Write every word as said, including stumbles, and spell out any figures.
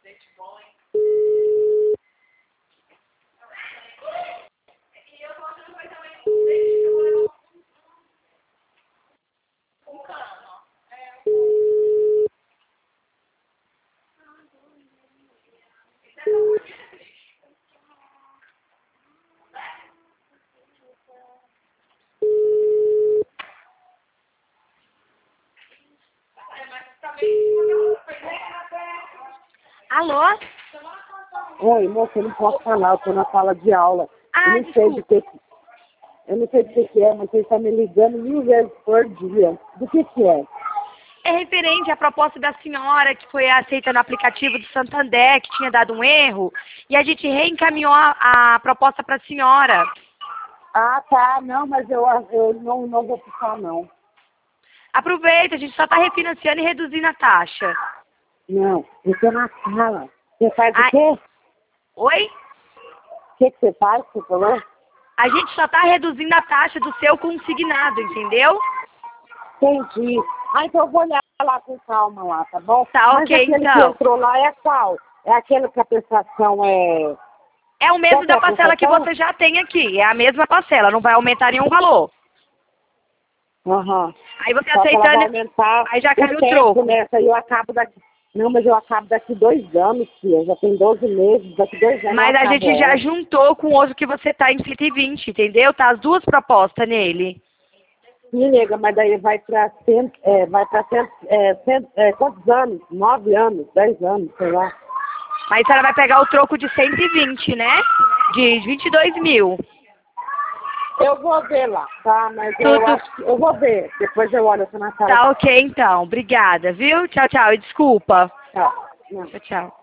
Alô? Oi, moça, eu não posso falar, eu tô na sala de aula. Ah, eu não sei do que que- eu não sei do que que é, mas você está me ligando mil vezes por dia. Do que que é? É referente à proposta da senhora que foi aceita no aplicativo do Santander, que tinha dado um erro, e a gente reencaminhou a, a proposta para a senhora. Ah, tá, não, mas eu, eu não, não vou ficar, não. Aproveita, a gente só está refinanciando e reduzindo a taxa. Não, eu tô na sala. Você faz Ah, o quê? oi? O que que você faz, você falou? A gente só está reduzindo a taxa do seu consignado, entendeu? Entendi. Ah, então eu vou olhar lá com calma lá, tá bom? Tá, Mas ok, aquele que então. entrou lá é qual? É aquele que a prestação é... É o mesmo Qual que é da a parcela que prestação? você já tem aqui. É a mesma parcela, não vai aumentar nenhum valor. Aham. Aí você Só que ela vai aceitando, aumentar aí já cai o o tempo, troco. né? Aí eu acabo daqui... Não, mas eu acabo daqui dois anos, filha. Já tem doze meses, daqui dois anos eu Mas a acabo gente já ela. juntou com o outro que você tá em cento e vinte, entendeu? Tá as duas propostas nele. Me liga, mas daí vai pra cento, é, vai pra cento, é, cento, é, quantos anos? Nove anos, dez anos, sei lá. Mas a senhora vai pegar o troco de cento e vinte, né? De vinte e dois mil. Eu vou ver lá, tá? Mas eu Tudo acho que... Eu vou ver. Depois eu olho, eu tô na sala. tá ok, então. Obrigada, viu? Tchau, tchau. E desculpa. Tchau. Não. Tchau, tchau.